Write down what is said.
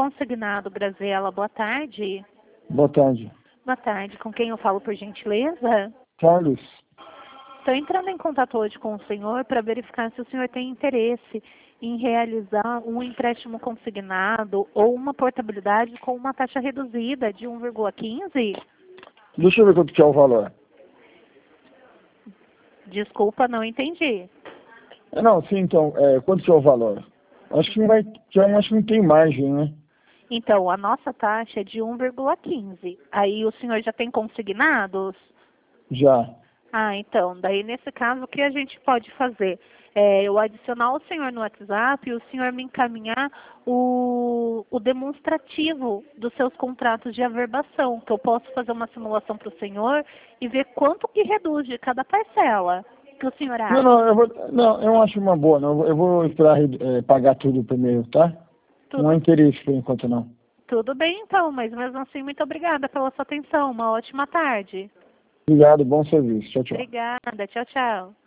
Consignado Graziela, boa tarde. Boa tarde. Boa tarde, com quem eu falo por gentileza? Carlos. Estou entrando em contato hoje com o senhor para verificar se o senhor tem interesse em realizar um empréstimo consignado ou uma portabilidade com uma taxa reduzida de 1,15. Deixa eu ver quanto que é o valor. Desculpa, não entendi. Não, sim, então, quanto que é o valor? Acho que não vai, acho que não tem margem, né? Então, a nossa taxa é de 1,15. Aí o senhor já tem consignados? Já. Ah, então, daí nesse caso o que a gente pode fazer? Eu adicionar o senhor no WhatsApp e o senhor me encaminhar o demonstrativo dos seus contratos de averbação, que eu posso fazer uma simulação para o senhor e ver quanto que reduz de cada parcela que o senhor acha. Não, eu acho uma boa, não. Eu vou esperar pagar tudo primeiro, tá? Não há interesse por enquanto, não. Tudo bem, então, mas mesmo assim, muito obrigada pela sua atenção. Uma ótima tarde. Obrigado, bom serviço. Tchau, tchau. Obrigada, tchau, tchau.